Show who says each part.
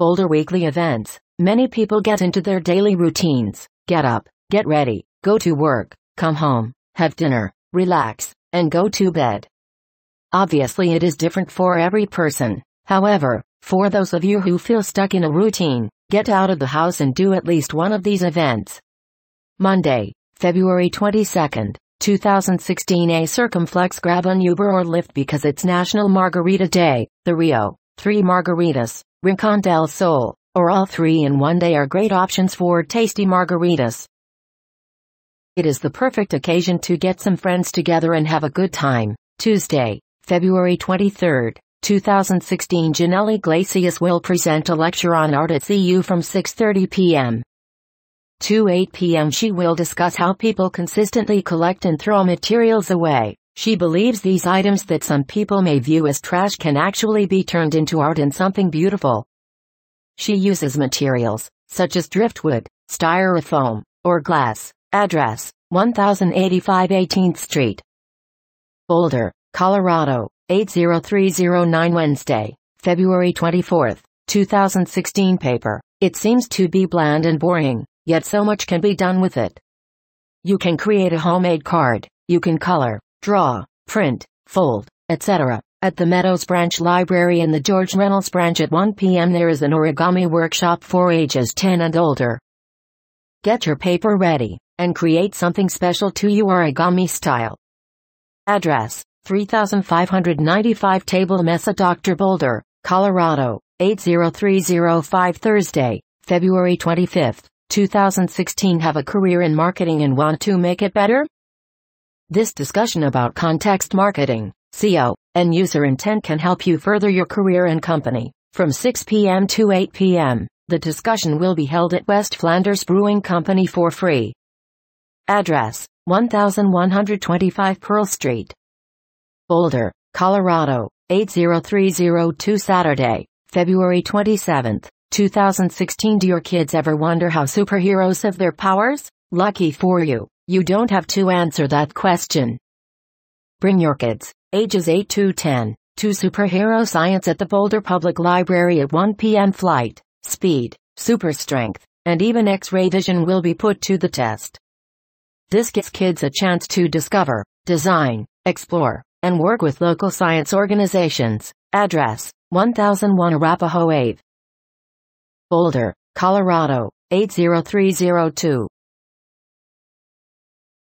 Speaker 1: Boulder weekly events. Many people get into their daily routines, get up, get ready, go to work, come home, have dinner, relax, and go to bed. Obviously it is different for every person. However, for those of you who feel stuck in a routine, get out of the house and do at least one of these events. Monday, February 22nd, 2016. A Circumflex. Grab an Uber or Lyft because it's National Margarita Day. The Rio 3 margaritas, Rincon del Sol, or all three in one day are great options for tasty margaritas. It is the perfect occasion to get some friends together and have a good time. Tuesday, February 23rd, 2016. Janelle Iglesias will present a lecture on art at CU from 6:30 p.m. to 8 p.m. She will discuss how people consistently collect and throw materials away. She believes these items that some people may view as trash can actually be turned into art and something beautiful. She uses materials such as driftwood, styrofoam, or glass. Address: 1085 18th Street, Boulder, Colorado, 80309. Wednesday, February 24th, 2016. Paper. It seems to be bland and boring, yet so much can be done with it. You can create a homemade card, you can color, draw, print, fold, etc. At the Meadows Branch Library in the George Reynolds Branch at 1 p.m. there is an origami workshop for ages 10 and older. Get your paper ready and create something special to your origami style. Address: 3595 Table Mesa, Dr. Boulder, Colorado, 80305. Thursday, February 25th, 2016. Have a career in marketing and want to make it better? This discussion about context marketing, SEO, and user intent can help you further your career and company. From 6 p.m. to 8 p.m., the discussion will be held at West Flanders Brewing Company for free. Address: 1125 Pearl Street, Boulder, Colorado, 80302. Saturday, February 27th, 2016. Do your kids ever wonder how superheroes have their powers? Lucky for you, you don't have to answer that question. Bring your kids, ages 8 to 10, to Superhero Science at the Boulder Public Library at 1 p.m. Flight, speed, super strength, and even X-ray vision will be put to the test. This gives kids a chance to discover, design, explore, and work with local science organizations. Address: 1001 Arapahoe Ave, Boulder, Colorado, 80302.